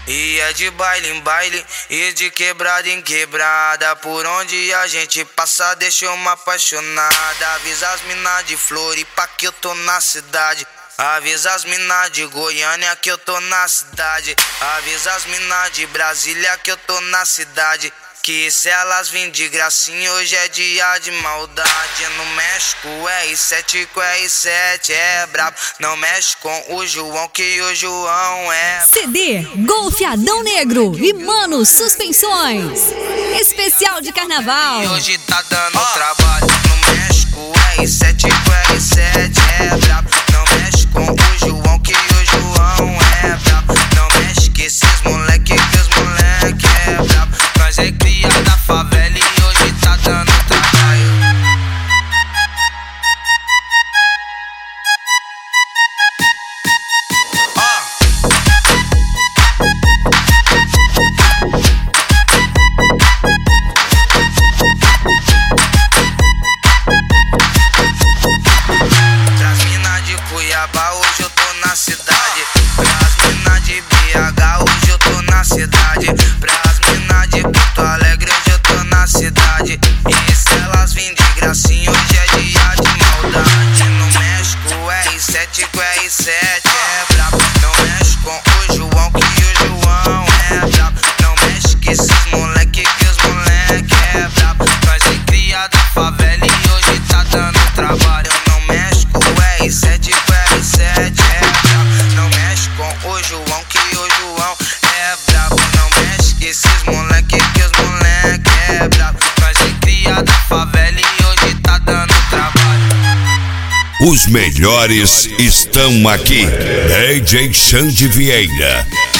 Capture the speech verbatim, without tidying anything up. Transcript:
E é de baile em baile e de quebrada em quebrada. Por onde a gente passa deixa uma apaixonada. Avisa as mina de Floripa que eu tô na cidade. Avisa as mina de Goiânia que eu tô na cidade. Avisa as mina de Brasília que eu tô na cidade. Que se elas vêm de gracinha hoje é dia de maldade. No México R sete com R sete é brabo. Não mexe com o João que o João é C D Golfe Adão Negro e Mano Suspensões especial de carnaval. E hoje tá dando trabalho. No México R sete com R sete é brabo. Não mexe com o João que o João é brabo. Não mexe que esses moleque que os moleque é brabo. Nós é cria da favela e hoje tá dando trabalho. Ó. Pras mina de Cuiabá hoje eu tô na cidade. Pras mina de B H hoje eu tô na cidade. Pras mina de Porto Alegre hoje eu tô na cidade. E se elas vêm de gracinha hoje é dia de maldade. No México R sete com R sete é brabo. Não mexe com o João que o João é brabo. Não mexe que esses moleque que os moleque é brabo. Nós é cria da favela e hoje tá dando trabalho. Não mexe com o R sete com R sete é brabo. Não mexe com o João que o João é brabo. Não mexe que esses moleque que os moleque é brabo. Nós é cria da favela e hoje tá dando trabalho. Os melhores estão aqui. D J Xande Vieira.